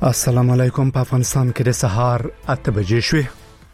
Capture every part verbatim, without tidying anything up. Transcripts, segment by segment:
السلام علیکم. په افغانستان کې د سهار اته بجې شوې.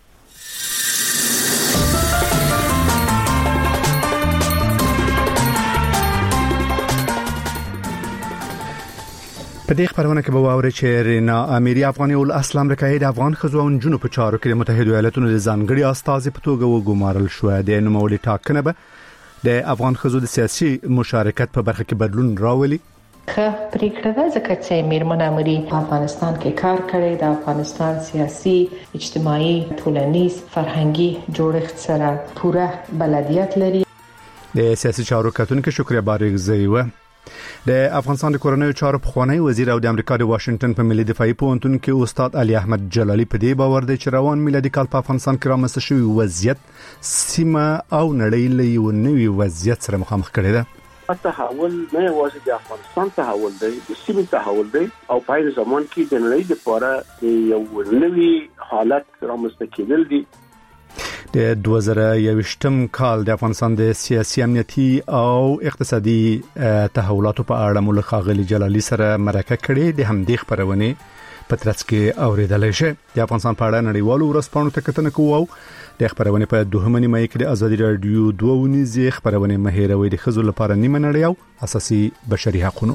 په دې خبرونه کې به واوري چې رینا اميري افغاني ول اصل امریکایي د افغان خزو او جنوب په چارو کې د متحده ایالاتونو د ځانګړي استازي په توګه وګمارل شو. د نوموړي ټاکنه به د افغان خزو د سیاسي مشارکت په برخه کې بدلون راولي. خه پریکړه ده ځکه چې میرمن اميري په افغانستان کې کار کړی، د افغانستان سیاسي، اجتماعي، ټولنیز، فرهنګي جوړښت سره پوره بلدیت لري. د سیاسي چارو کتونکو شکریا بارګزی و د افغانستان د کورنۍ چارو پخوانی وزیر او د امریکا د واشنگټن په ملي دفاعي پوهنتون کې استاد علي احمد جلالي په دې باور دی چې روان میلادي کال په افغانستان کې رامنځته شوی وضعیت سیمه او نړۍ له یو نوي وضعیت سره مخامخ کړي ده. تحول نه یوازې د افغانستان تحول دی، د سیمې تحول دی او په هغه زمان کې د نړۍ لپاره یو نوي حالت رامنځته کېدل دي. د دوه زره یوویشتم کال د افغانستان د سیاسي امنیتي او اقتصادي تحولاتو په اړه مول خاغلی جلالي سره مرکه کړې. د همدې خبرونه په ترڅ کې اوریدل شي. د افغانستان په اړه نړیوالو ورځپاڼو ته کتنه کوو. د خبرونه په دوهمه نیمه کې د ازادي رادیو دوه ونیزه خبرونه مهیروي د خزو لپاره نیمه نړۍ او اساسي بشري حقوقو.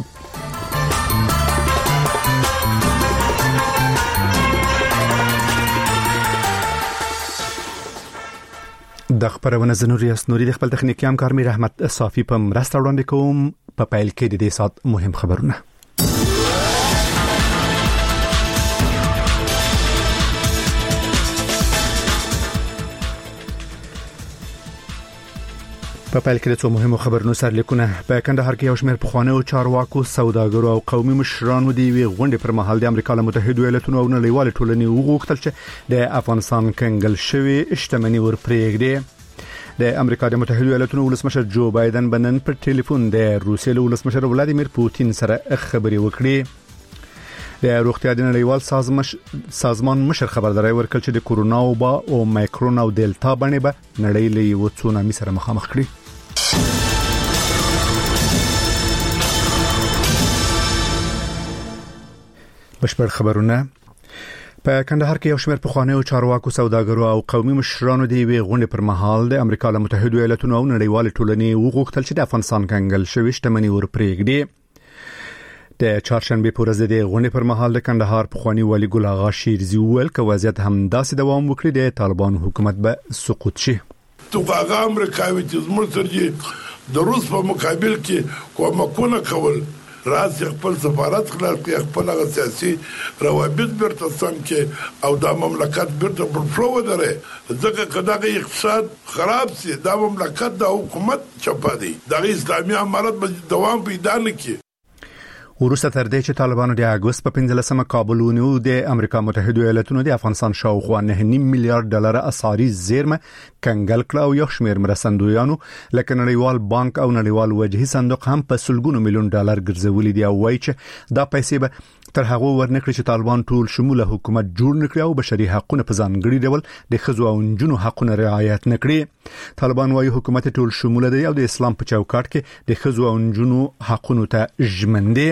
د خبرونه زنوري اسنوري د خپل تخنیکی همکار میر احمد صافي په مرسته وړاندې کوم. په پیل کې د دې سات مهم خبرونه. په پیل کې د څو مهمو خبرونو سرلیکونه. په کندهار کې یو شمېر پخوانیو چارواکو، سوداګرو او قومي مشرانو د وی غونډې پر مهال د امریکا له متحده ایالاتونو او نړیوال ټولنې وغوښتل چې د افغانستان کنګل شوی شتمنۍ ورپرېږدي. د امریکا د متحده ایالاتونو ولسمشر جو بایدن بنن پر ټلیفون د روسیې له ولسمشر ولادیمیر پوتین سره خبرې وکړې. د روغتیا د نړیوال سازمان مشر خبرداري ورکړ چې د کورونا وبا او مایکرون او ډیلټا باندې به نړۍ له یو تسونامي سره مخامخ کړي. بشپړ خبرونه. په کندهار کې یو شمېر پخوانیو چارواکو، سوداګرو او قومي مشرانو د وی غونډې پر مهال د امریکا له متحده ایالاتونو او نړیوال ټولنې وغوښتل چې د افغانستان کنګل شوی شتمنۍ ورپرېږدي. د چهارشنبه په ورځ د غونډې پر مهال د کندهار پخوانی والي ګل اغا شیرزي وویل چې وضعیت هم داسې دوام وکړي د طالبان حکومت به سقوط شي. تو هغه امریکایي چې زموږ سره د روس په مقابل کې کومکونه کول، راځي خپل سفارت خلاص کړي، خپل سیاسي روابط بیرته سم کړي او دا مملکت بیرته پر فلو ودرې. ځکه کداغه اقتصاد خراب سي، دا مملکت د حکومت چپا دی، د اسلامي امارت به دوام پیدا نه کړي. وروسته تر دې چې طالبانو د اگست په پنځلسمه کابل ونیو، د امریکا متحده ایالاتونو د افغانستان شاوخوا نه نیم میلیارډ ډالر اسعاري زیرمه کنګل کړه او یو شمېر مرستندویانو لکه نړیوال بانک او نړیوال وجهي صندوق هم په سلګونو میلیون ډالر ګرځولي دي او وایي چې دا پیسې به تر هغه ورنکړي چې طالبان ټول شموله حکومت جوړ نکړي او بشري حقوقونه په ځانګړي ډول د خزو او نجونو حقوقونه رعایت نکړي. طالبان وایي حکومت ټول شموله دی او د اسلام په چوکاټ کې د خزو او نجونو حقوقونه ته ژمن دی.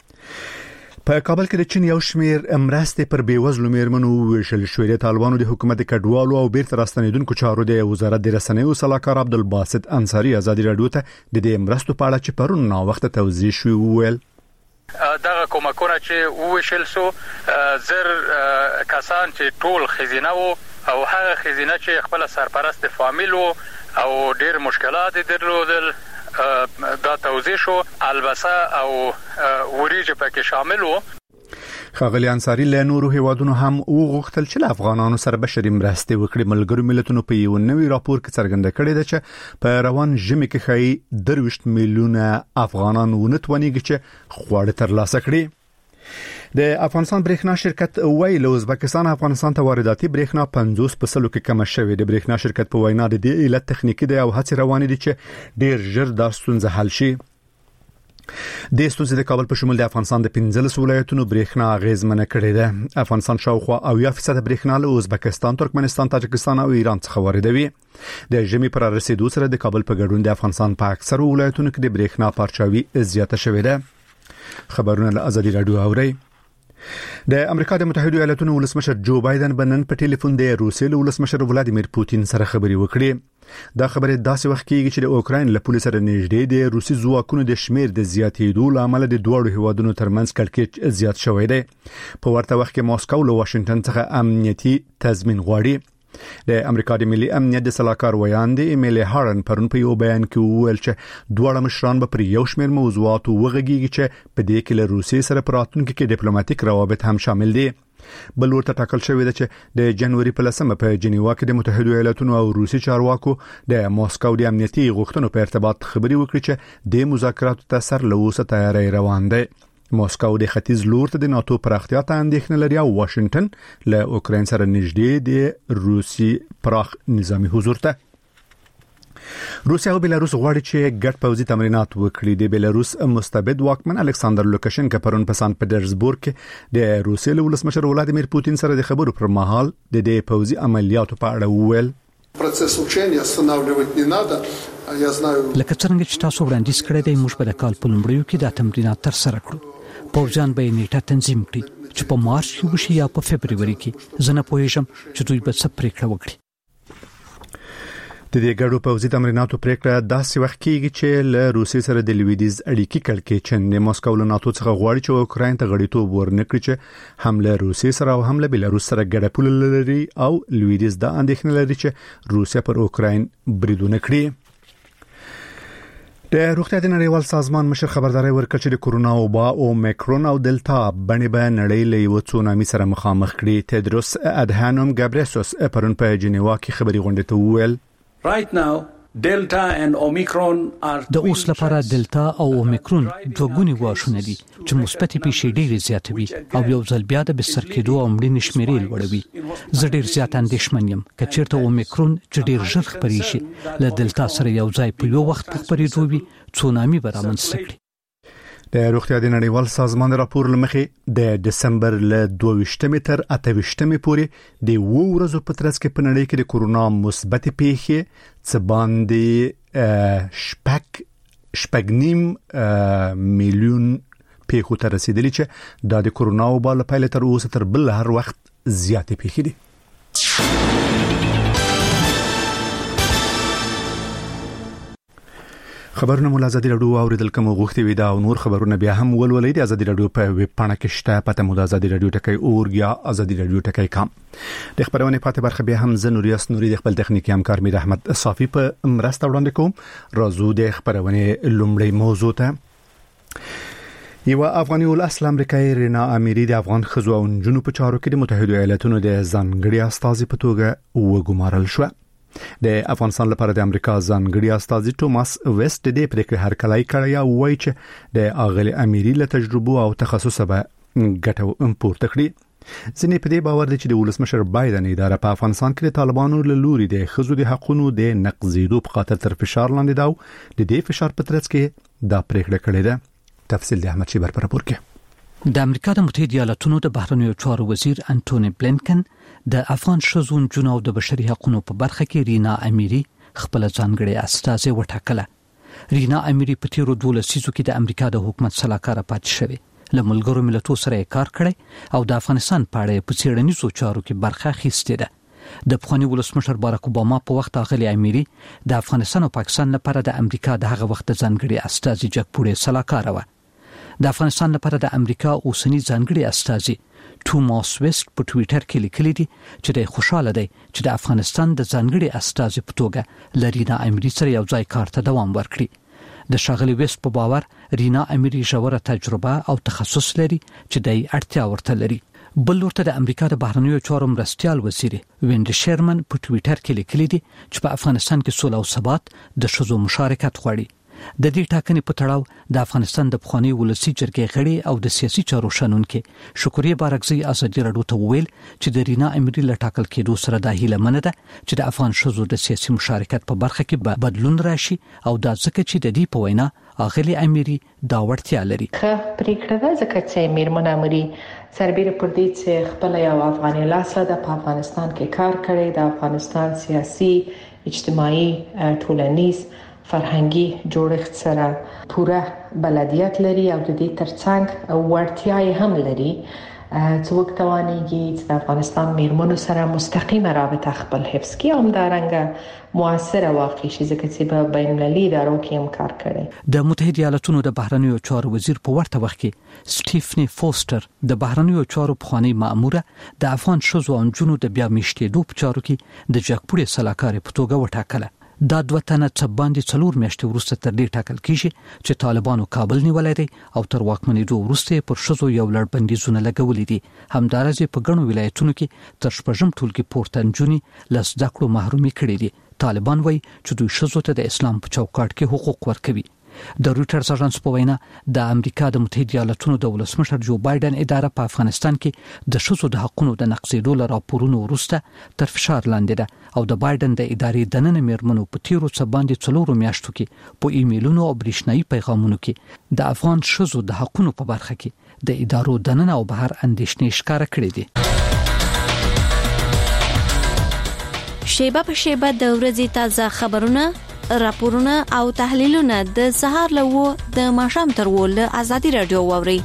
په کابل کې د چین یو شمېر مرستې پر بیوزلو میرمنو ویشل شوې. د طالبانو د حکومت کډوالو او بیرته راستنیدونکو چارو د وزارت د رسنیو صلاحکار عبدالباسط انصاری ازادي رادیو ته د دې مرستو په اړه چې پرون نا وخت توضیح شوی وویل. دغه کومکونه چې وویشل سو زر کسان چې ټول خزینه وو او هغه خزینه چې خپل سرپرست فامیل وو او ډېر مشکلات درلودل دا توضیح شو. البته او وریجه پکې شامل وو. خاغلی انصاری له نورو هیوادونو هم وغوښتل چې افغانانو سره بشري مرستې وکړي. ملګرو ملتونو په یو نوي راپور کې څرګنده کړې ده چې په روان ژمي کې خای درويشت میلیونه افغانان ونتونیږي چې خواړه ترلاسه کړي. د افغانستان برېښنا شرکت وایي له ازبکستان افغانستان ته وارداتي برېښنا پنځوس په سلو کې کم شوې. د برېښنا شرکت په وینا د دې علت تخنیکی دی او هڅې روانې دي چې ډېر ژر دا ستونزه حل شي. د ستونزې د کابل په شمول د افغانستان د پنځلس ولایتونو برېښنا اغیزمنه کړې ده. افغانستان شاوخوا اویا فیصد برېښنا له ازبکستان، ترکمنستان، تاجکستان او ایران څخه واردوي. د ژمي پر رسیدو سره د کابل په ګډون د افغانستان په اکثر ولایتونو کې د برېښنا پارچاوي زیاته شوې ده. خبرونه له ازادي رادیو اوري. د امریکا د متحده ایالاتونو ولسمشر جو بایدن بنن په ټلیفون د روسیې له ولسمشر ولادیمیر پوتین سره خبري وکړي. دا خبره داسې وخت کېږي چې د اوکراین له پولیس سره نږدې د روسي ځواکونو د شمیر د زیاتېدو لامل د دوه هیوادونو ترمنځ کړکېچ زیات شوی دی. په ورته وخت کې ماسکو له واشنگټن څخه امنیتي تضمین غواړي. د امریکا د ملي امنیت د سلاکار ویاندې ایمیلی هارن پرون په یو بیان کې وویل چې دواړه مشران به پر یو شمېر موضوعاتو وغږیږي چې په دې کې له روسیې سره په راتلونکي کې ډیپلوماټیک روابط هم شامل دي. بل ورته ټاکل شوی دی چې د جنوري په لسمه په جنیوا کې د متحده ایالاتونو او روسي چارواکو د ماسکو د امنیتي غوښتنو په ارتباط خبري وکړي چې د مذاکراتو ته سر له اوسه تیاری روان دی. ماسکو د ختیځ لور ته د ناتو پراختیا ته اندېښنه لري او واشنگټن له اوکراین سره نږدې د روسي پراخ نظامی حضور ته. روسیا او بلاروس غواړي چې ګډ پوځي تمرینات وکړي. د بلاروس مستبد واکمن الکساندر لوکاشنکا پرون په سان پټرزبورګ کې د روسیې له ولسمشر ولادیمیر پوتین سره د خبرو پر مهال د دې پوځي عملیاتو په اړه وویل. процесс учения останавливать не надо. Я знаю لکه څنګه چې تاسو وړاندیز کړی دی موږ په کال په لومړیو کې دا تمرینات تر سره کړو. پوځیان به نیټه تنظیم کړي چې په مارچ کې وشي یا په فبرवरी کې. زه نه پوهیږم چې دوی به څه پریکړه وکړي. د دې ګډو پوځي تمریناتو پریکړه داسې وخت کېږي چې له روسیې سره د لویدیز اړیکې کړکېچن د ماسکو له ناتو څخه غواړي چې اوکراین ته غړیتوب ورنکړي چې حمله روسیې سره او حمله بلاروس سره ګډه پوله لري او لویدیز دا اندېښنه لري چې روسیا پر اوکراین بریدونه کړي. د روغتیا د نړیوال سازمان مشر خبرداري ورکړه چې د کورونا وبا او میکرون او دلتا باندې به نړۍ له یو تسونامي سره مخامخ کړي. تدروس ادهانوم ګابریسوس پرون په جنیوا کې خبري غونډه ته وویل. Right now, Delta and Omicron are د اوس لپاره دلتا او اومیکرون دوه ګوني واښونه دي چې مثبت پیښې ډېرې زیاتوي او یو ځل بیا د بستر کېدو او مړینې شمیرې لوړوي. زه ډېر زیات اندېښمن یم که چیرته اومیکرون چې ډېر ژر خپرې شي له دلتا سره یو ځای په یو وخت په خپرېدو وي تسونامي به رامنځته کړي. د روغتیا د نړیوال سازمان راپور لمخې د دسمبر له دوه ویشتمې تر اته ویشتمې پورې د وو ورځو په ترڅ کې په نړۍ کې د کورونا مثبت پیښې څه باندې شپږ شپږ نیم میلیون پیښو ته رسیدلي چې د کورونا وبا له پیل تر اوسه تر بل هر وخت زیاتې پیښې دي. خبرونه مول ازادي رادیو اوریدل کوم غوښتي وي دا او نور خبرونه بیا هم ولولئ د ازادي رادیو په ویب پاڼه کې شته پته مو د ازادي رادیو ټکی اور یا ازادي رادیو ټکی کام. د خبرونه پاتې برخه بیا هم زه نوریاس نوري د خپل تخنیکی همکار میر احمد صافی په مرسته وړاندې کوم. راځو د خبرونه لومړی موضوع ته. یو افغاني ول اصل امریکایي رینا امیری د افغان خزو او جنوب په چارو کې د متحده ایالاتونو د ځانګړي استازي په توګه وګمارل شو. د افغانستان لپاره د امریکا ځانګړي استازي توماس ویسټ د دې پریکړې هرکلی کړی او وایي چې د اغلی امیری له تجربو او تخصص به ګټه پورته کړي. ځینې په دې باور دي چې د ولسمشر بایدن اداره په افغانستان کې د طالبانو له لوري د خزو د حقوقو د نقضېدو په خاطر تر فشار لاندې دا او د دې فشار په ترڅ کې دا پریکړه کړې ده. تفصیل د احمد شیبر پر راپور کې. د امریکا د متحده ایالاتونو د بهرنیو چارو وزیر انټونی بلینکن د افغان شذون جنو د بشري حقوقو په برخه کې رینا امیری خپل ځانګړي استازي وټاکله. رینا امیری په تیرو دولس سیزو کې د امریکا د حکومت سلاکار پاتې شوی له ملګرو ملتونو سره کار کړی او د افغانستان په اړه په څېړنیزو چارو کې برخه اخیستې ده. د پخوانی ولسمشر باراک اوباما په وخت اغلی امیری د افغانستان او پاکستان لپاره د امریکا د هغه وخت ځانګړي استازي جګپوړې سلاکار و. د افغانستان لپاره د امریکا اوسنی ځانګړي استازي توماس ویسټ په ټوئیټر کې لیکلي دي چې د خوشاله دی چې د افغانستان د ځانګړي استازي په توګه لرینا امیری سره یو ځای کار ته دوام ورکړي. د شاغلي ویسټ په باور رینا امیری ژوره تجربه او تخصص لري چې د اړتیا ورته لري. بل ورته د امریکا د بهرنیو چارو مرستيال وزیر وینډ شیرمن په ټوئیټر کې لیکلي دي چې په افغانستان کې سوله او ثبات د شذو مشارکت غواړي. د دې ټاکنې په تړاو د افغانستان د پخوانی ولسی جرګې غړي او د سیاسي چارو شنونکو شکرې بارکزي ازادي رادیو ته ویل چې د رینا امیری له ټاکل کېدو سره د هیله مننه ده چې د افغان شذو د سیاسي مشارکت په برخه کې بدلون راشي او دا ځکه چې د دې په وینا اغلی امیری دا وړتیا لري. خه پریکړه ده ځکه چې میرمن امیری سربېره پر دې چې خپل یو افغاني لاسه د افغانستان کې کار کړی د افغانستان سیاسي اجتماعي ټولنیز فرهنګي جوړښت سره پوره بلدیت لري او د دې ترڅنګ وړتیا هم لري څوک توانېږي چې د افغانستان میرمنو سره مستقیمه رابطه خپل حفظ کړي او همدارنګه موثره واقع شي ځکه چې په بین المللي ادارو کې هم کار کړي. د متحده ایالاتونو د بهرنیو چارو وزیر په ورته وخت کې سټیفنی فوستر د بهرنیو چارو پخوانی مأموره د افغان ښځو او نجونو د بیا میشتېدو په چارو کې د جګپوړې سلاکار په توګه وټاکله. دا دوه تنه څه باندې څلور میاشتې وروسته تر دې ټاکل کیږي چې طالبانو کابل نیولای دی او تر واکمنېدو وروسته پر ښځو یو لړ بندیزونه لګولې دي. همدارنګه په ګڼو ولایتونو کې تر شپږم ټولګي پورته نجونې له زده کړو محرومي کړي دي. طالبان وایي چې دوی ښځو ته د اسلام په چوکاټ کې حقوق ورکوي. د رويټرز اژانس په وینا د امریکا د متحده ایالاتونو د ولسمشر جو بایدن اداره په افغانستان کې د ښځو د حقوقو د نقضېدو لپاره راپورونو وروسته تر فشار لاندې ده او د بایدن د ادارې دننه میرمنو په تیرو څه باندې څلورو میاشتو کې په ایمیلونو او برېښنایي پیغامونو کې د افغان ښځو د حقوقو په برخه کې د ادارو دننه او بهر اندېښنې ښکاره کړې دي. شیبه په شیبه د ورځې تازه خبرونه، راپورونه او تحلیلونه د سهار لوو د ماښام تر وله ازادي رادیو ووري.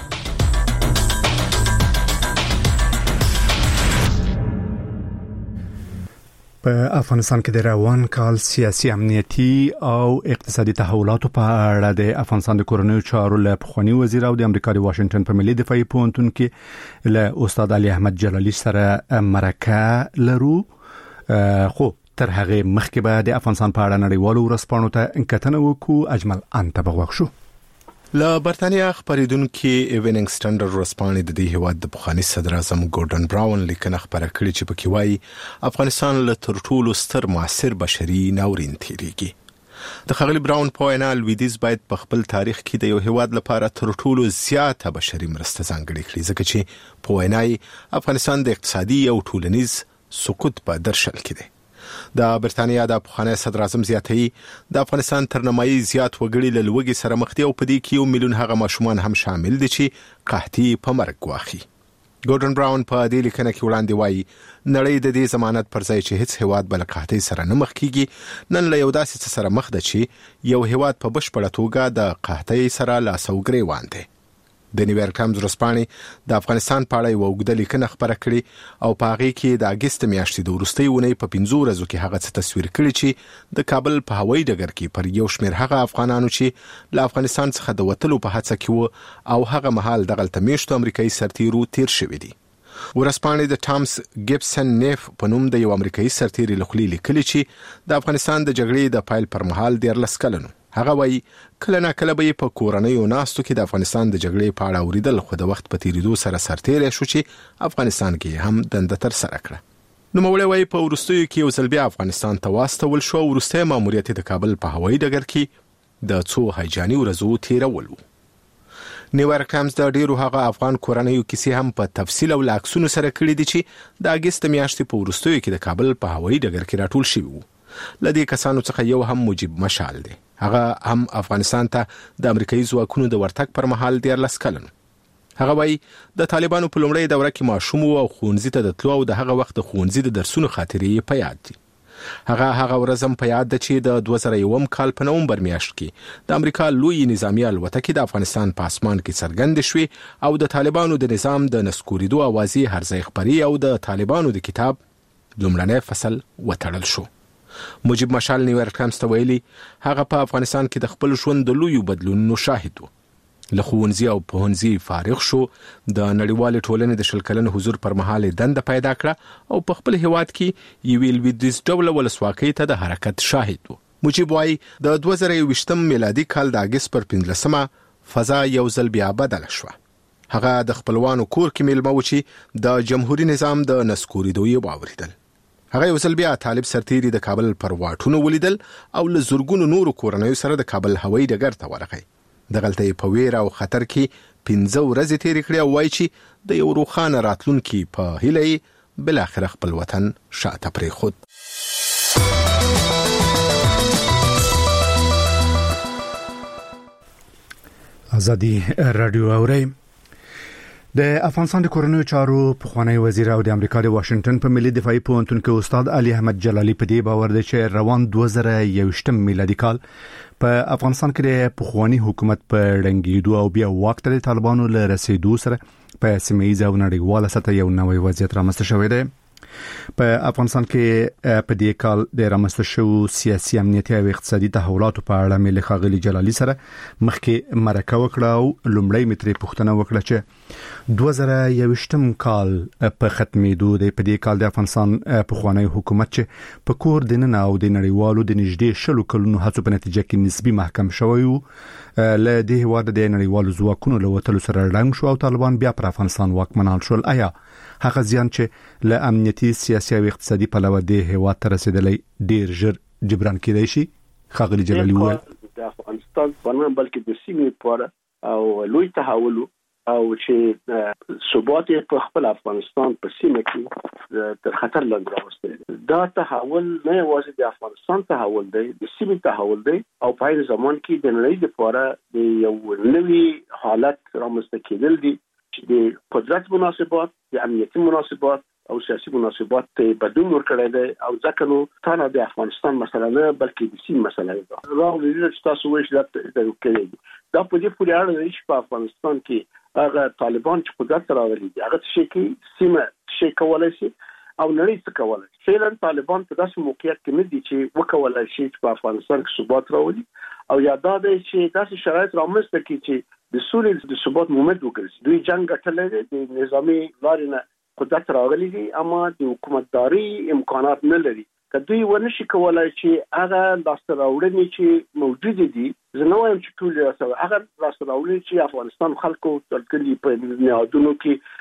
په افغانستان کې د روان کال سیاسي امنیتي او اقتصادي تحولاتو په اړه د افغانستان د کورنیو چارو له پخوانی وزیر او د امریکا د واشنگټن په ملي دفاعي پوهنتون کې له استاد علي احمد جلالي سره مرکه لرو. خو تر هغه مخکې به د افغانستان په اړه نړیوالو ورځپاڼو ته انکتنه وکړو. اجمل انت بغوښ شو. له برتانیا خبرېدونکو ایوننګ سټانډرډ ورځپاڼې د دې هیواد د پخوانی صدر اعظم ګورډن براون لیکنه خبره کړې چې پکې وایي افغانستان له تر ټولو ستر معاصر بشري ناورین تیریږي. د خغلی براون په وینا لویدیز باید په خپل تاریخ کې د یو هیواد لپاره تر ټولو زیاته بشري مرسته ځانګړې کړي ځکه چې په وینا افغانستان د اقتصادي او ټولنیز سقوط په درشل کې دی. د برتانیا د پخوانی صدر اعظم زیاتوي د افغانستان تر نیمایي زیات وګړي له لوږې سره مخ دي او په دې کې یو میلیون هغه ماشومان هم شامل دي چې قحطي په مرګ واخي. ګورډن براون په دې لیکنه کې وړاندې وایي نړۍ د دې ضمانت پر ځای چې هیڅ هیواد بل قحطي سره نه مخ کیږي نن له یو داسې څه سره مخ ده چې یو هیواد په بشپړه توګه د قحطي سره لاس او ګریوان دی. د نیویارک ټایمز ورځپاڼې د افغانستان په اړه یو اوږده لیکنه خپره کړې او په هغې کې د اګست میاشتې د وروستۍ اونۍ په پنځو ورځو کې هغه څه تصویر کړي چې د کابل په هوایي ډګر کې پر یو شمېر هغه افغانانو چې له افغانستان څخه د وتلو په هڅه کې وو او هغه مهال دغلته میشتو امریکایي سرتیرو تیر شوي دي. ورځپاڼې د ټامس ګیبسن نیف په نوم د یو امریکایي سرتیري له خولې لیکلي چې د افغانستان د جګړې د پیل پر مهال دیارلس کلن هغه وایي کله نا کله به په کورنیو ناستو کې د افغانستان د جګړې په اړه اوریدل خو د وخت په تیریدو سره سرتیری شو چې افغانستان کې هم دنده تر سره کړه. نوموړی وایي په وروستیو کې یو ځل بیا افغانستان ته واستول شو. وروستی ماموریت د کابل په هوایي ډګر کې د څو هیجاني ورځو تیرول و. نیویارک ټایمز د ډیرو هغه افغان کورنیو کیسې هم په تفصیل او عکسونو سره کړي دي چې د اګست میاشتې په وروستیو کې د کابل په هوایي ډګر کې راټول شوي وو. لدې کسانو څخه یو هم مجيب مشال دی. هغه هم افغانستان ته د امریکایي ځواکونو د ورتګ پر مهال دیارلس کلن. هغه وایي د طالبانو په لومړۍ دوره کې ماشوم او ښوونځي ته د تلو او د هغه وخت د ښوونځي د درسونو خاطرې په یاد دي. هغه هغه ورځ هم په یاد ده چې د دوه زره یو کال په نومبر میاشت کې د امریکا لوی نظامی الوتکې د افغانستان په اسمان کې څرګند شوې او د طالبانو د نظام د نسکورېدو اوازې هرځای خپري او د طالبانو د کتاب لومړنی فصل وتړل شو. مجيب مشال نیویارک ټایمز ته ویلي هغه په افغانستان کې د خپل ژوند د لویو بدلونونو شاهد و. له ښوونځي او پوهنځي فارغ شو. د نړیوالې ټولنې د شل کلن حضور پر مهال دنده پیدا کړه او په خپل هیواد کې یوې لویدیځ ډوله ولسواکۍ ته د حرکت شاهد و. مجيب وایي د دوه زره یوویشتم میلادي کال د اګست پر پنځلسمه فضا یو ځل بیا بدله شوه. هغه د خپلوانو کور کې میلمه و چې د جمهوریت نظام د نسکورېدو یې واوریدل. هغه یو ځل بیا طالب سرتیري د کابل پر واټونو ولیدل او له زورګونو نورو کورنیو سره د کابل هوایي ډګر ته ورغی. دغلته په ویره او خطر کې پنځه ورځې تیرې کړې او وایي چې د یو روښانه راتلونکي په هیله یې بالاخره خپل وطن شاته پرېښود. ازادي رادیو اوري. د افغانستان د کورنیو چارو پخوانی وزیر او د امریکا د واشنگټن په ملي دفاعي پوهنتون کې استاد علي احمد جلالي په دې باور دی چې روان دوه زره یوویشتم میلادي کال په افغانستان کې د پخوانی حکومت په ړنګېدو او بیا واک ته د طالبانو له رسیدو سره په سیمه او نړیواله سطح یو نوې وضعیت رامنځته شوی دی. په افغانستان کې په دې کال د رامنځته شوو سیاسي امنیتي او اقتصادي تحولاتو په اړه ملي خاغلی جلالي سره مخکې مرکه وکړه او لومړی متري پوښتنه وکړه چې دوه زره یوویشتم کال په ختمېدو د په دې کال د افغانستان په خوانی حکومت چې په کور دننه او د نړیوالو د نږدې شلو کلونو هڅو په نتیجه کې نسبی محکم شوی و له دې هواد د نړیوالو ځواکونو له وټلو سره رنګ شو او طالبان بیا پر افغانستان واکمنان شول. آیا هغه ځان چې له امنیتي سیاسي او اقتصادي پلوه د هواد ته رسیدلې ډیر ژر جبران کېدای شي؟ خاغلی جلالي وویل د افغانستان په نوم بلکې د سیمې لپاره او لوی تحول او چې ثبات په خپل افغانستان په سیمه کې تر خطر لاندې راوستي. دا تحول نه یوازې د افغانستان تحول دی، د سیمې تحول دی او په هغه زمان کې د نړۍ لپاره د یو نوي حالت رامنځته کېدل دي چې د قدرت مناسبات، د امنیتي مناسبات او سیاسي مناسبات ته بدلون ورکړی دی او ځکه نو تنه د افغانستان مسله نه بلکې د سیمې مسله ده. راغلی چې تاسو وایي چې دا کوي دا په دې پورې اړه لري چې په افغانستان کې هغه طالبان چې قدرت راغلي دي هغه څه کې سیمه شي کولای شي او نړۍ څه کولای شي. فعلا طالبان په داسې موقعیت کې نه دي چې وکولای شي چې په افغانستان کې ثبات راولي او یاد ده چې داسې شرایط رامنځته کړي چې د سولې د ثبات مومنت وګرځي. دوی جنگ ګټلې دي، د نظامی لارې نه قدرت راغلي دي اما د حکومتداري امکانات نه لري. که دوی ونشي کولای چې هغه لاسته راوړنې چې موجود دي زه نه وایم چې ټول یې هغه لاسته راوړنې چې افغانستان خلکو تلکلي په نهادونو کې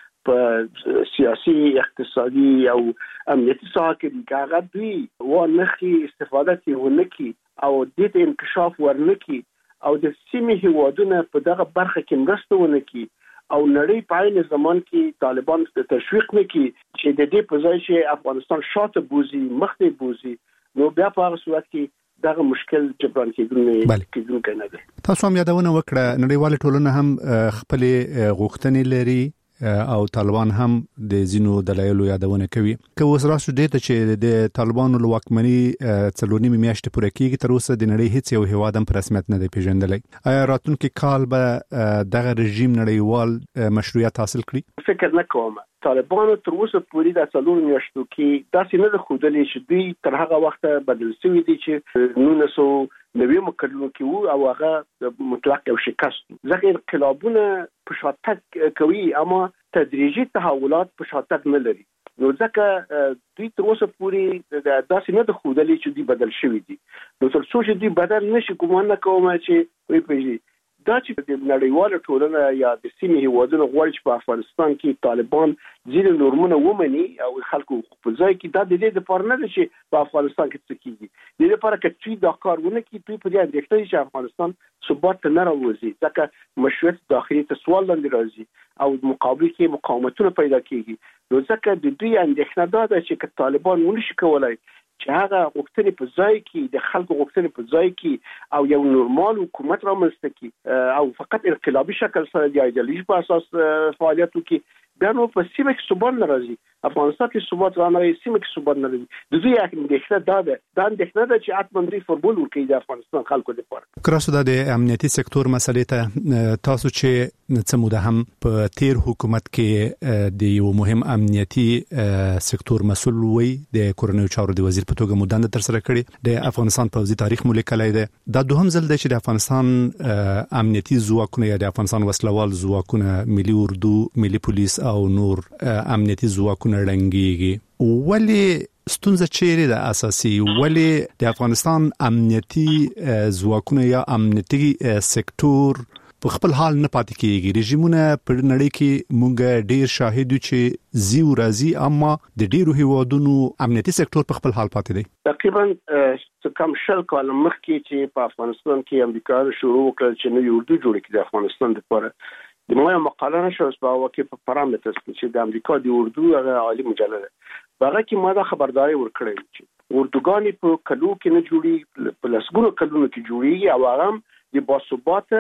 په سیاسي، اقتصادي او امنیتي ساحه کې هغه دوی ونخي استفاده کوي ونکي او د انکشاف ورنکي او د سیمې هیوادونه په دغه برخه کې مرسته ونکي او نړۍ په عین زمان کې طالبان ته تشویق نکي چې د دې په ځای چې افغانستان شاته بوزي مخته بوزي نو بیا په هغه صورت کې دغه مشکل جبران کېدونکی نه دی. تاسو هم یادونه وکړه نړیوال ټولنه هم خپل غوښتنې لري او طالبان هم د زینو دلایلو یادونه کوي. که اوس راسو دې ته چې د طالبانو له واکمنۍ څلور نیمه میاشتې پوره کېږي تر اوسه د نړۍ هیڅ یو هیواد هم په رسمیت نه دی پیژندلی. آیا راتلونکي کال به دغه رژیم نړیوال مشروعیت حاصل کړي؟ فکر نه کوم. طالبانو تر اوسه پورې د څلور میاشتو کې داسې نه ده ښودلې چې دوی تر هغه وخته بدل شوي دي چې نولس سوه نوي کلونو کې وو او هغه مطلق یو شکست. ځکه انقلابونه په شاتګ کوي اما تدریجي تحولات په شاتګ نه لري. نو ځکه دوی تر اوسه پورې داسې نه ده ښودلې چې دوی بدل شوي دي. نو تر څو چې دوی بدل نشي ګمان نه کوم چې وي پیږي دا چې د نړیواله ټولنه یا د سیمې هیوادونو غواړي چې په افغانستان کې طالبان ځینې نورمونه ومني او خلکو په ځای کې دا د دې لپاره نه ده چې په افغانستان کې څه کېږي. د دې لپاره که دوی دا کار ونه کړي دوی په دې اندېښنه دي چې افغانستان ثبات ته نه راوځي ځکه مشروعیت داخلي ته سوال لاندې راځي او مقابل کې مقاومتونه پیدا کېږي. نو ځکه د دوی اندېښنه دا ده چې که طالبان ونشي کولای چې هغه غوښتنې په ځای کې د خلکو غوښتنې په ځای کې او یو نورمال حکومت رامنځته کړي او فقط انقلابي شکل سره د ایډیالوژي په اساس فعالیت وکړي بیا نو په سیمه کې ثبات نه راځي. افغانستان کې ثبات را نه راځي، سیمه کې ثبات نه راځي. د دوی اندېښنه دا ده دا اندېښنه ده چې حتما دوی فورمول ورکوي د افغانستان خلکو لپاره. کراسو د امنیتي سکتور مسلې ته تاسو چې څه موده هم په تیر حکومت کې د یو مهم امنیتي سکتور مسؤل وي د کورنیو چارو د وزیر په توګه مدند تر سره کړي د افغانستان پوځي تاریخ مو لیکلای دی. دا دوهم ځل دی چې د افغانستان امنیتي ځواکونه یا د افغانستان وسلوال ځواکونه ملي اردو، ملي پولیس او نور امنیتي ځواکونه رنګيږي. ولی ستونزه چیرې ده اساسي؟ ولی د افغانستان امنیتي ځواکونه یا امنیتي سکتور په خپل حال نه پاتې کیږي؟ رژیمونه په نړۍ کې مونږ ډیر شاهد یو چې زیو راځي اما د ډیرو هیوادونو امنیتي سکتور په خپل حال پاتې دی. تقریبا څه کم شل کال مخکې چې په افغانستان کې امریکا شروع وکړ چې نو اردو جوړ کړي د افغانستان لپاره د موږ مقاله نشو په واقع په پارامترز چې د امریکا د اردو هغه عالی مجله ده هغه کې ما دا خبرداري ورکړې چې اردوګانی په کلو کې نه جوړي په لسګونو کلونو کې جوړي او هغه د باثبات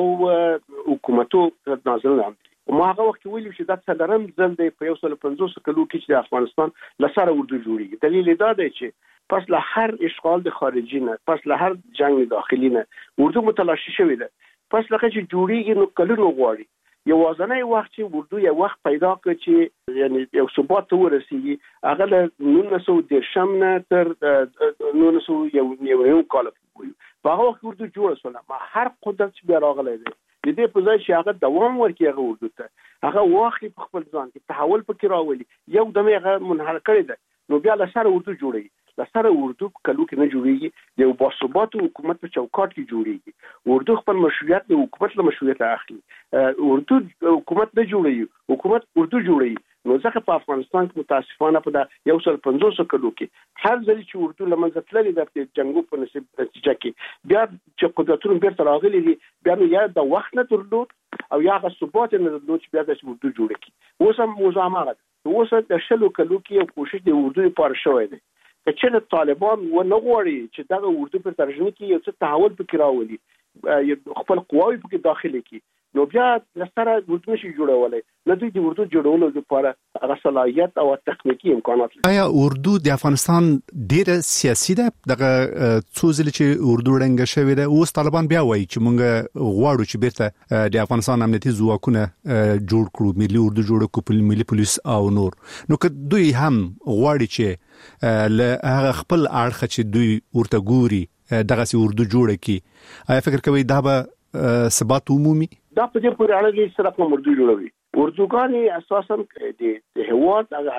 او حکومتو نازل نه او ما هغه وخت ویل چې دا څلورم ځل دی په یو سل پنځوس کلو کې چې د افغانستان لسره اردو جوړي. دلیل دا دی چې پس له هر اشغال د خارجي نه پس له هر جنگ داخلي نه اردو متلاشي شوې ده. پس لکه چې جوړیږي نو کلونو غواړي یو وازنه وخت چې اردو یو وخت پیدا کړ چې یعنی یو ثبات ورسیږي هغه له نولس سوه دېرشم نه تر نولس سوه یو یو کال پورې په هغه وخت اردو جوړ شو. ما هر قدرت چې بیا راغلی دی د دې په ځای چې هغه دوام ورکړي هغه اردو ته هغه واخلي په خپل ځان کې تحول پکې راولي یو دمه هغه منحل کړی دی نو بیا له سره اردو جوړي له سره اردو کلو کې نه جوړيږي د یو باثبات حکومت په چوکاټ کې جوړيږي. اردو خپل مشروعیت د حکومت له مشروعیت اخلي اردو حکومت نه جوړي حکومت اردو جوړي. نو ځکه په افغانستان کې متاسفانه په دا یو سل پنځوس کلو کې هر ځل چې اردو لمنځه تللې د جنگو په نتیجه کې بیا چې قدرتونو بیرته راغلي دي بیا نو یا د وخت نه درلود او یا هغه ثبات نه درلود چې بیا د اردو جوړ کړي. اوس هم موضوع هغه ده اوس د شلو کلو کې یو کوشش د اردو لپاره شوی دی چې طالبان و نه غواړي چې دا اردو په ترجمه کې یو څه تحول پکې راولي خپل قواوی پکې داخلي کړي نو بیا لسره اردو نشي جوړولای نه دوی د اردو جوړولو لپاره هغه صلاحیت او تخنیکی امکانات لري. آیا اردو د افغانستان ډیره سیاسي ده دغه څو ځله چې اردو رنګ شوی ده اوس طالبان بیا وایي چې مونږ غواړو چې بیرته د افغانستان امنیتي ځواکونه جوړ کړو ملي اردو جوړ کړو ملي پولیس او نور نو که دوی هم غواړي چې له هغه خپل اړخ چې دوی ورته ګوري دغه سي اردو جوړ کړي آیا فکر کوي دا به ثبات عمومي دا په دې پورې اړه کې سره کوم اردو جوړوي اردوګان اساسا د هواد هغه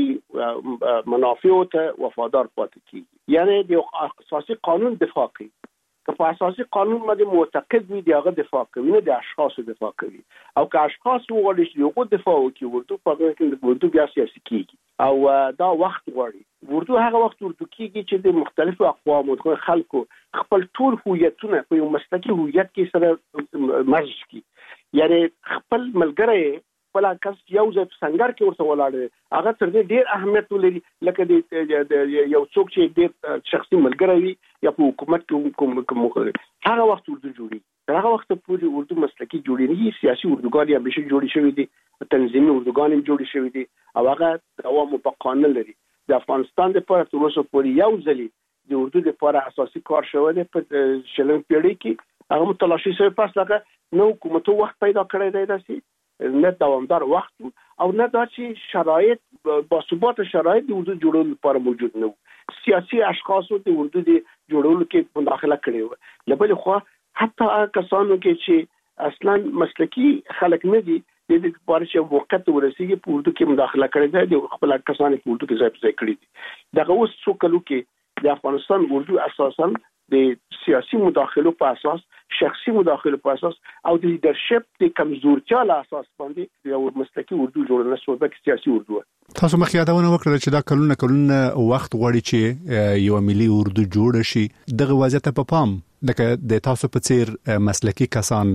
اصلي منافع ته وفادار پاتې کیږي یعنی د اساسي قانون دفاع کوي که په اساسي قانون باندې معتقد وي دغه دفاع کوي نه د اشخاص دفاع کوي او که اشخاص وغواړي چې یو دفاع وکړي ورته په هغه کې ورته بیا سیاسي کیږي او دا وخت غواړي ورته هغه وخت ورته کیږي چې د مختلفو اقوامو د خلکو خپل ټول هویتونه په یو مسلکي هویت کې سره مرج کی یعنی خپل ملګری خپل کس یو ځای څنګه کې ورته ولاړ هغه تر دې ډیر اهمیت ولري لکه د یو څوک چې ډیر شخصي ملګری وي یا په حکومت کې کوم کوم هغه وخت اردو جوړي هغه وخت پورې اردو مسلکي جوړي سیاسي اردوګان یا بشه جوړي شوی دي تنظیمي اردوګان جوړي شوی دي او هغه دوام په قانون لري. د افغانستان لپاره تر اوسه پورې یو ځلې د اردو لپاره اساسي کار شوی دی په شلم پیړۍ کې هغه متلاشي شوی پس لکه نو حکومتو وخت پیدا کړی دی داسي نه دوامدار وخت او نه دا چې شرایط با ثبات شرایط د اردو جوړولو لپاره موجود نه وو سیاسي اشخاصو د اردو د جوړولو کې مداخله کړې و لبل خو حتی کسانو کې چې اصلا مسلکی خلک نه دي د دې لپاره چې وخت ورسیږي په اردو کې مداخله کړې ده د خپل کسانو په اردو کې ځای ځای کړی دي دغه اوس څو کلو کې د افغانستان اردو اساسا د سیاسي مداخلو په اساس شخصي مداخلو په اساس او د لیدرشپ د کمزورتیا له اساس باندې یو مسلکي اردو جوړول شو د سیاسي اردو. تاسو مخ یادونه وکړه چې دا کلونه کلونه وخت غواړي چې یو ملي اردو جوړ شي دغه وضعیت په پام لکه د تاسو په څیر مسلکي کسان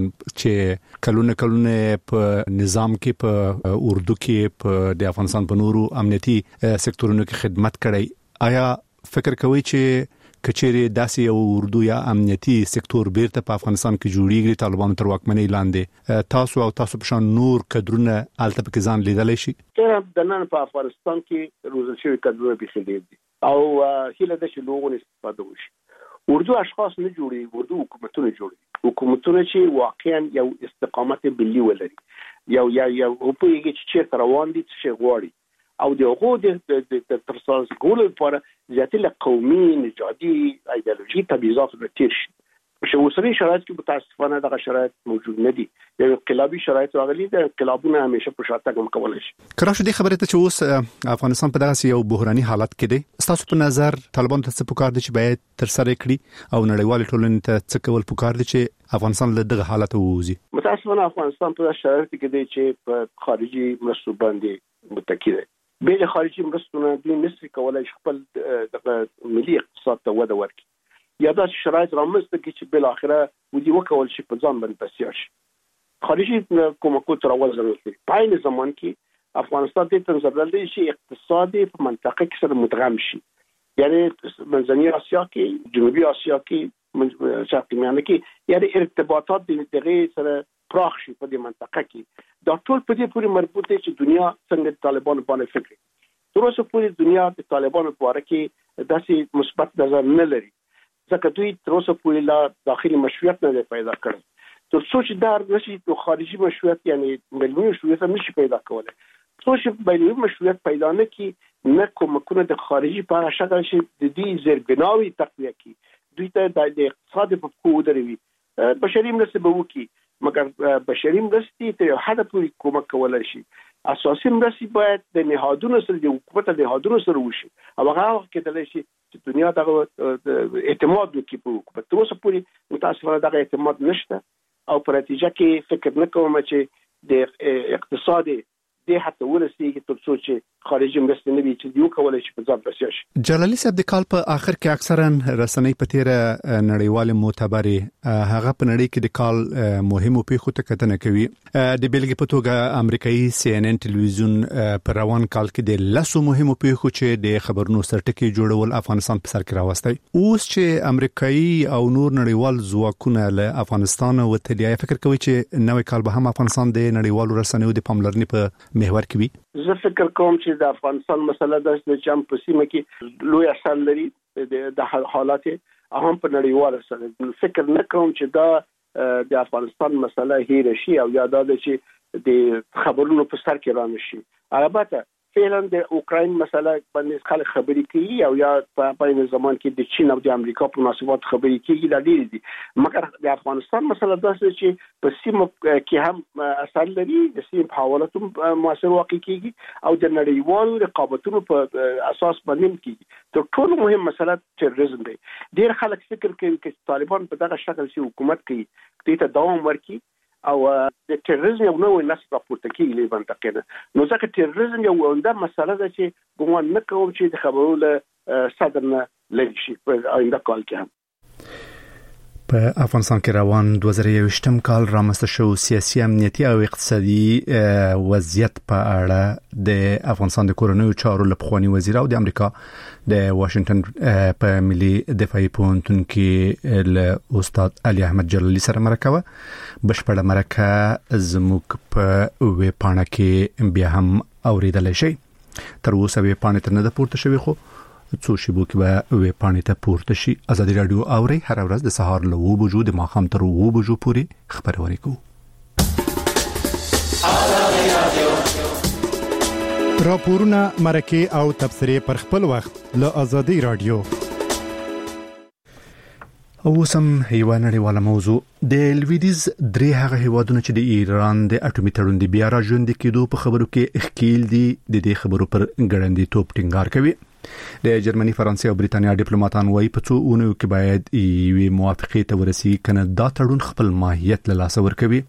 چې کلونه کلونه په نظام کې په اردو کې په د افغانستان په نورو امنیتي سکتورونو کې خدمت کړی آیا فکر کوي چې کچېری داسې یو اردو یا امنیتي سکتور بیرته په افغانستان کې جوړیږي طالبانو تر واکمنۍ لاندې تاسو او تاسو په شان نور کډرونه الته په ځان لیدلای شي د نن په افغانستان کې روزل شوی کډرونه به خېدي او هله د شلوغون استفاده وشي اردو اشخاص نه جوړي اردو حکومتونه جوړي حکومتونه چې واقعا یو استقامت ملي ولري یو یا یو په یوه چې چیرته روان دي چې غواړي او د هغو د ترڅ ګول لپاره ذاتي قومي نژادي ایدئولوژي تبعیضات تیر شي په اوسنۍ شرایط کې متاسفانه دغه شرایط موجود نه دي یو انقلابي شرایط راغلي د انقلابونه همیشه په شاته کوم کولای شي کراشه دي خبره ته چې اوس افغانستان په دغه یو بحراني حالت کې دی تاسو په نظر طالبان ته څه پکار دي چې باید تر سره کړي او نړیوال ټولنې ته څه کول پکار دي چې افغانستان له دغه حالت ووځي متاسفانه افغانستان په شرایط کې دی چې په خارجي مرستو باندې متکی دی به خارجي مرستونه دوی نسي کولای خپل د ملي اقتصاد ته وده ورکړي یا دا شرایط رامنځته کړي چې بل اخره ودی وکول شي په ځان باندې بسیار شي خارجي کومکو تر اول ضرورت دی په این زمان کې افغانستان د تنظیم دی چې اقتصادي په منطقه کې سره مدغم شي یعنی منځنۍ اسیا کې جنوبي اسیا کې شرقي میانه کې یعنی ارتباطات د دغه سره پراخ شي په دې منطقه کې دا ټول په دې پورې مربوط دي چې دنیا څنګه د طالبانو باندې فکر کوي تر اوسه پورې دنیا د طالبانو په اړه کې داسې مثبت نظر نه لري ځکه دوی تر اوسه پورې لا داخلي مشروعیت نه پیدا کړی تر څو چې دا نشي نو خارجي مشروعیت یعنی بین‌المللي مشروعیت هم نشي پیدا کولای. څو چې بین‌المللي مشروعیت پیدا نه کی نه کومکونه د خارجي په هغه شکل چې د دې زیربناوي تقویه کی دوی ته د اقتصاد په قوت دروي بشري مرسته به وکي مګر بشري مرستې ته یو حد پورې کومک کولای شي. اساسي مرستې باید د نهادونو سره د حکومت د نهادونو سره وشي او هغه کېدلی شي چې دنیا دغه اعتماد وکړي په حکومت. تر اوسه پورې متاسفانه دغه اعتماد نشته او په نتیجه کې فکر نه کوم چې د اقتصاد د حتی ورسیږي تر څو چې خارجي مرستې نه وي چې یو کولای شي په ځان بسیا شي. جلالي صاحب د کال په اخر کې اکثرا رسنۍ په تیر نړیوال معتبري هغه په نړۍ کې د کال مهمو پیښو ته کتنه کوي. د بیلګې په توګه امریکایي سی ان ان ټلویزیون په روان کال کې د لاسو مهمو پیښو چې د خبرونو سرټکی جوړول افغانستان په سر کې راوستي. اوس چې امریکایي او نور نړیوال ځواکونه له افغانستان وتلي، فکر کوي چې نوې کال به هم افغانستان د نړیوالو رسنیو د پاملرنې په محور کې وي؟ زه فکر کوم چې د افغانستان مسله د چې په سیمه کې لوی اثر لري د حالات هم په نړیواله سره. فکر نه کوم چې دا د افغانستان مسله هیر شي او یا دا چې د خبرونو په سر کې رانه شي. البته فعلا د اوکراین مسله باندې خلک خبرې کوي او یا په پای زمان کې د چین او د امریکا په مناسبات خبرې کوي د ډیر دي، مګر د افغانستان مسله دا چې په سیمه کې هم اثر لري، د سیمه په حواله هم موثر واقع کیږي او د نړیوالو رقابتونو په اساس باندې کیږي. تر ټولو مهم مسله تروریزم دی. ډیر خلک فکر کوي چې طالبان په دغه شکل چې حکومت کوي دې ته دوام ورکړي او د تروریزم یو نوې نسل راپورته کیږي له منطقې نه. نو ځکه تروریزم یو ونده مسله ده چې ګومان نه کوم چې د خبرو له صدر نه لږ شي په آینده کال کې هم. په افغانستان کې روان دوه زره یوویشتم کال رامنځته شو سیاسي، امنیتي او اقتصادي وضعیت په اړه د افغانستان د کورنیو چارو لپخوانی وزیر او د امریکا د واشنگټن په ملي دفاعي پوهنتون کې له استاد علي احمد جلالي سره مرکه و. بشپړه مرکه زموږ په وی پاڼه کې بیا هم اوریدل شي. تر اوسه وی پاڼه ته نه ده پورته شوی، خو څو شیبو کې به وی پاڼې ته پورته شي. ازادي رادیو اوري هر ورځ د سهار له اوه بجو د ماښام تر اوه بجو پورې خبرونه کوي. راپورونه، مرکه او تبصرې پر خپل وخت له ازادي رادیو. اوسم یو نړیواله موضوع د لویدیز درې هغه هیوادونه چې د ایران د اټومي تړون د بیا راژوندي کېدو په خبرو کې اخکیل دي د دې خبرو پر ګړندې توپ ټینګار کوي. د جرمني، فرانسې او بریتانیا ډیپلوماټان وايي په څو اونو کې باید یوې موافقې ته ورسیږي کنه دا تړون خپل ماهیت له لاسه ورکوي.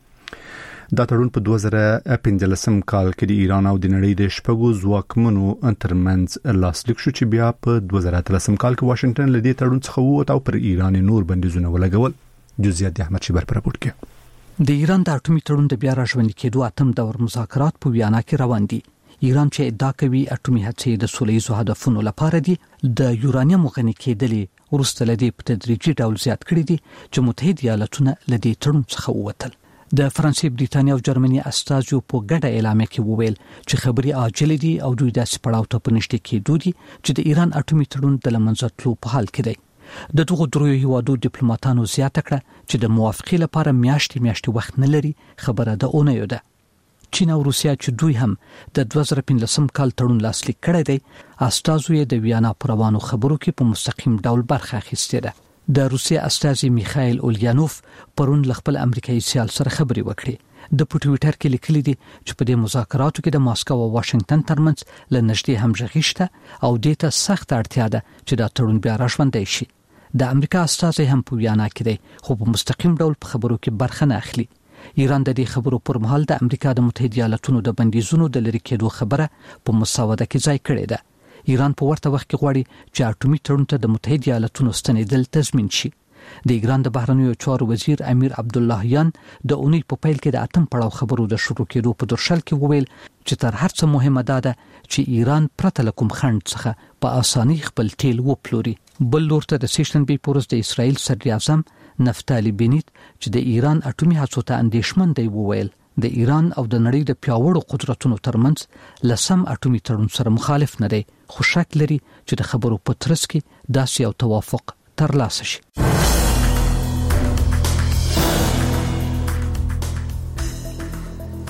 دا تړون په دوه زره پنځلسم کال کې د ایران او د نړۍ د شپږو ځواکمنو ترمنځ لاسلیک شو چې بیا په دوه زره اتلسم کال کې واشنگټن له دې تړون څخه ووت او پر ایران نور بندیزونه ولګول. جزئیات د احمد شیبر پر راپورټ کې. د ایران د اټومي تړون د بیا راژوندي کېدو اتم دور مذاکرات په ویانا کې روان دي. ایران چې ادعا کوي اټومي هڅې د سولهییزو هدفونو لپاره دي، د یورانیم غني کېدلې ورسته لدی په تدریجي ډول زیات کړی دي چې متحده ایالاتونه لدی تړون څخه ووتل. د فرانسې، بریتانیا او جرمني استازو په ګډه اعلامیه کې وویل چې خبري عاجل دي او دوی داسې پړاو ته پنځته کېدو دي چې د ایران اټومي تړون د لمنځه تلو په حال کې دی. د دغه درو هیوادو ډیپلوماټانو زیاته کړه چې د موافقې لپاره میاشتې میاشتې وخت نه لري. خبره د اونیو ده. چین او روسیا چې دوی هم د دوه زره پنځلسم کال تړون لاسلیک کړی دی، استازو یې د ویانا پروانو خبرو کې په مستقیم ډول برخه اخیستې ده. د روسیا استازي میخائیل اوليانوف پرون خپل امریکایي سیال سره خبري وکړي. د ټویټر کې لیکلي دي چې په دې مذاکراتو کې د ماسکو او واشنگټن ترمنځ له نږدې همغږي شته او د ته سخت اړتیا ده چې دا تړون بیا راژوندی شي. د امریکا استازي هم په ویانا کې دی، خو په مستقیم ډول په خبرو کې برخه نه اخلي. ایران د دې خبرو پر مهال د امریکا د متحده ایالاتونو د بندیزونو د لری کېدو خبره په مسوده کې ځای کړې ده. ایران په ورته وخت کې غواړي چې اټومي تړون ته د متحده ایالاتونو ستنېدل تضمین شي. د ایران د بهرنیو چارو وزیر امیر عبداللهیان د اونۍ په پیل کې د اتم پړاو خبرو د شروع کېدو په درشل کې وویل چې تر هر څه مهمه ده چې ایران پرته له کوم خنډ څخه په اساني خپل تیل وپلوري. بل لور ته د سیشنبې پورز د اسرائیل صدر اعظم نفتالی بنیت چې د ایران اټومي هڅو ته اندېښمن دی وویل د ایران او د نړۍ د پیاوړو قدرتونو ترمنځ لسم اټومي تړون سره مخالف نه دی، خو شک لري چې د خبرو په ترڅ کې داسې یو توافق ترلاسه شي.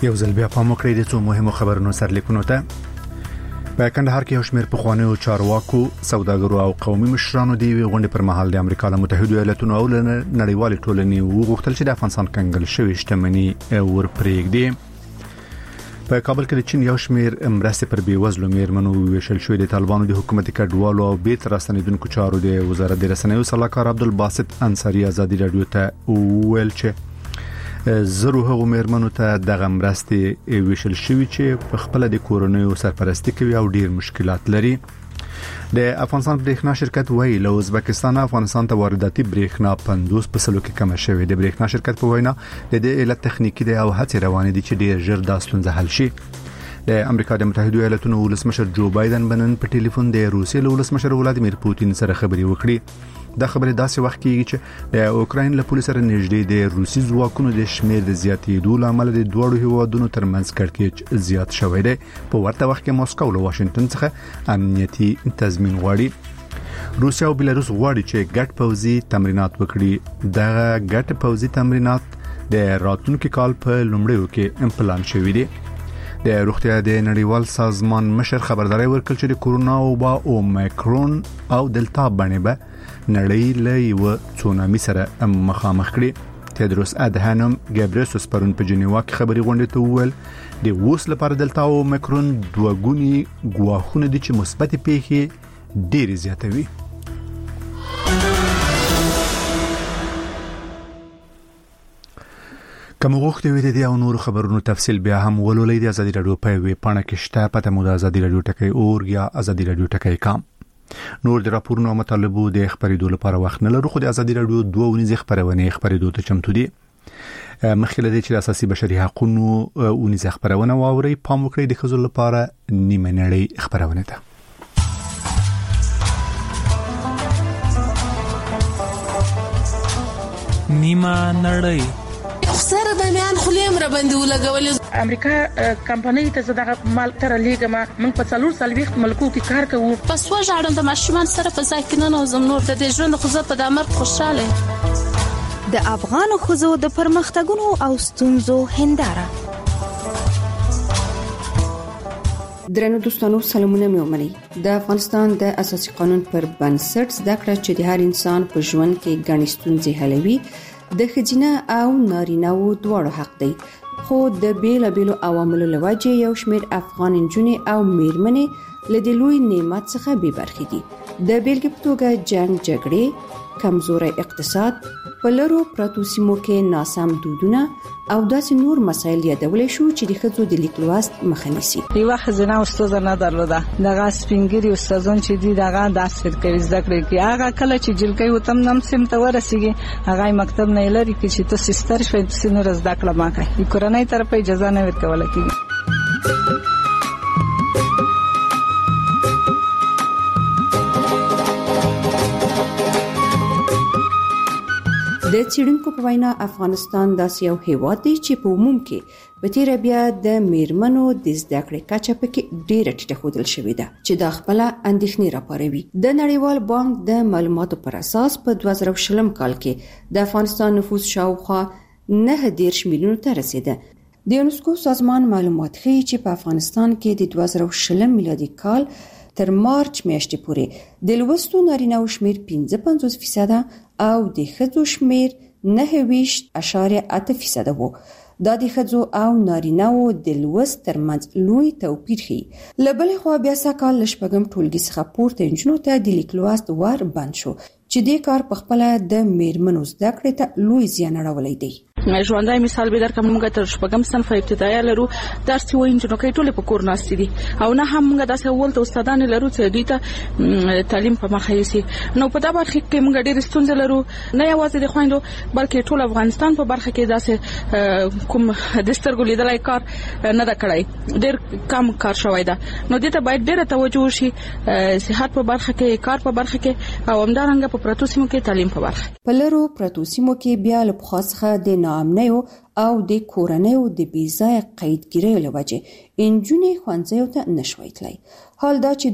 یو ځل بیا په موکړې د څو مهمو خبرونو سرلیکونو ته. په کندهار کې یو شمېر پخوانیو چارواکو، سوداګرو او قومي مشرانو د یوې غونډې پر مهال د امریکا له متحده ایالاتونو او نړیوالې ټولنې وغوښتل چې د افغانستان کنګل شوی شتمني ورپرېږدي. په کابل کې د چین یو شمېر مرستې پر بیوزلو میرمنو ویشل شوې. د طالبانو د حکومتي کډوالو او بیت راستنیدونکو چارو د وزارت د رسنیو صلاحکار عبدالباسط انصاری ازادي رادیو ته ویل چې زرو هغو میرمنو ته دغه مرستې ویشل شوې چې په خپل د کورونو سرپرستی کوي او ډیر مشکلات لري. د افغانستان برېښنا شرکت وایي له ازبکستان افغانستان ته وارداتي برېښنا پنځوس په سلو کې کم شوې. د برېښنا شرکت په وینا د دې علت تخنیکی دی او هڅې روانې دي چې ډیر ژر دا ستونزه حل شي. د امریکا د متحده ایالاتونو ولسمشر جو بایدن بنن په ټلیفون د روسیې له ولسمشر ولادیمیر پوتین سره خبرې وکړي. دا خبره داسې وخت کې چې د اوکراین له پولیسو سره نږدې د روسي ځواکونو د شمېر د زیاتېدو لامل د دوه هیوادونو ترمنځ کړکېچ زیات شوی دی. په ورته وخت کې ماسکو له واشنگټن څخه امنیتي تضمین غواړي. روسیا او بلاروس غواړي چې ګډ پوځي تمرینات وکړي. دغه ګډ پوځي تمرینات د راتلونکي کال په لومړیو کې پلان شوي دي. د روغتیا د نړیوال سازمان مشر خبرداري ورکړه چې د کورونا وبا او اومیکرون او دلتا باندې به نړۍ له یو تسونامي سره مخامخ کړي. تدروس ادهانم ګابریسوس پرون په جنیوا کې خبري غونډه ته وویل د ووس لپاره دلتا او اومیکرون دوه ګونی ګواښونه دي چې مثبت پیښې ډېر زیاتوي. کوم وخت وی د او نور خبرونو تفصیل بیا هم ولولې د ازادي رادیو په وی پاڼه کې شته. پته مو د ازادي رادیو ټکی اور یا ازادي رادیو ټکی کام. نور د راپورونو مطالبو د خبرېدو لپاره وخت نه لرو، خو د ازادي رادیو دوه ونیزه خبرونه خبرېدو ته چمتو دي. مخکې لدی چې اساسي بشري حقوقو ونیزه خبرونه واوري پام وکړئ د خزل لپاره نیمه نړۍ خبرونه ده. نیمه نړۍ سره د میان خلیم را باندې ولګول. امریکا کمپنۍ ته زداغه مال تر لیګما من په څلور سلويخت ملکو کې کار کوو. پس وژاړم د ماشومان سره په ځای کې نه نوزم نور د دې ژوند خو زه په دامر خوشاله. د افغان خزو د پرمختګونو او ستونزو هنداره. درنو دوستانو سلامونه مې ومنئ. د افغانستان د اساسي قانون پر بنسټ زده کړه چې د هر انسان په ژوند کې ګڼې ستونزې حلوي د ښځینه او نارینه‌و دواړو حق دی. خو د بیل بیلو عواملو لوجه یو شمېر افغان نجونې او میرمنې له دې لوی نعمت څخه بې برخې دي. د بیلګې په توګه جنگ جګړې، کمزوري اقتصاد، په لرو پرتو سیمو کې ناسم دودونه او داسې نور مسایل یادولې شو چې د ښځو د لیک لوست مخه نیسي. یو خزانه استاد نه درلوده. دغه سپینګری استادان چې دي دغه داسې کوي زده کړې کې هغه کله چې جلګي وتم نم سم ته ورسیږي هغه مکتب نه لري چې تاسو ستر شوي چې نور زده کړه ما کوي. د کورنۍ طرفه اجازه نه ورکول کېږي. د څېړونکو په وینا افغانستان داسې یو هیواد دی چې په عموم کې په تیر بیا د میرمنو د زده کړې کچه پکې ډېره ټیټه ښودل شوې ده چې دا خپل اندېښنې راپاروي. د نړیوال بانک د معلوماتو پر اساس په دوه زره شلم کال کې د افغانستان نفوس شاوخوا نه دېرش میلیونو ته رسیده. د یونسکو سازمان معلومات ښیي چې په افغانستان کې د دوه زره شلم میلادي کال تر مارچ میاشتې پورې د لوستو نارینه‌و شمېر پنځه پنځوس فیصده او د ښځو شمېر نهه ویشت اعشاریه اته فیصده وو. دا د ښځو او نارینه‌و د لوست ترمنځ لوی توپیر ښیي. له بلې خوا بیا سږ کال له شپږم ټولګي څخه پورته نجونو ته د لیک لوست ور بند شو چې دې کار په خپله د میرمنو زده کړې ته لوی زیان اړولی دی. ژوندۍ مثال به درکم. موږ تر شپږم صنف ابتدایي لرو درس وایي چې نو کې ټول په کور ناست دي او نه هم موږ داسې اول ته استادان لرو چې دوی ته تعلیم په مخه یوسي. نو په دا برخه کې موږ ډېر ستونزې لرو، نه یوازې د خويندو بلکې ټول افغانستان په برخه کې داسې کوم د سترګو لیدلای کار نه دا کړای، ډېر کم کار شوی دا. نو دې ته باید ډېر توجه وشي، صحت په برخه کې، کار په برخه کې او همدارنګه په پرتو سیمو کې تعلیم په برخه. په لرو پرتو سیمو کې بیا له پخوا څخه د ناامنیو او د کورنیو د بې ځایه قیدګیریو له وجې نجونې ښوونځیو ته نشوای تللی. حال دا چې